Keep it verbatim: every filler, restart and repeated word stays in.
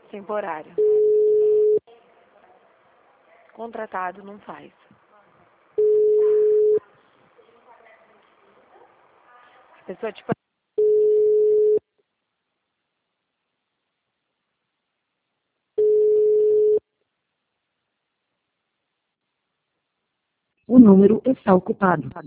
temporário. Contratado não faz. A pessoa, tipo, O número está ocupado.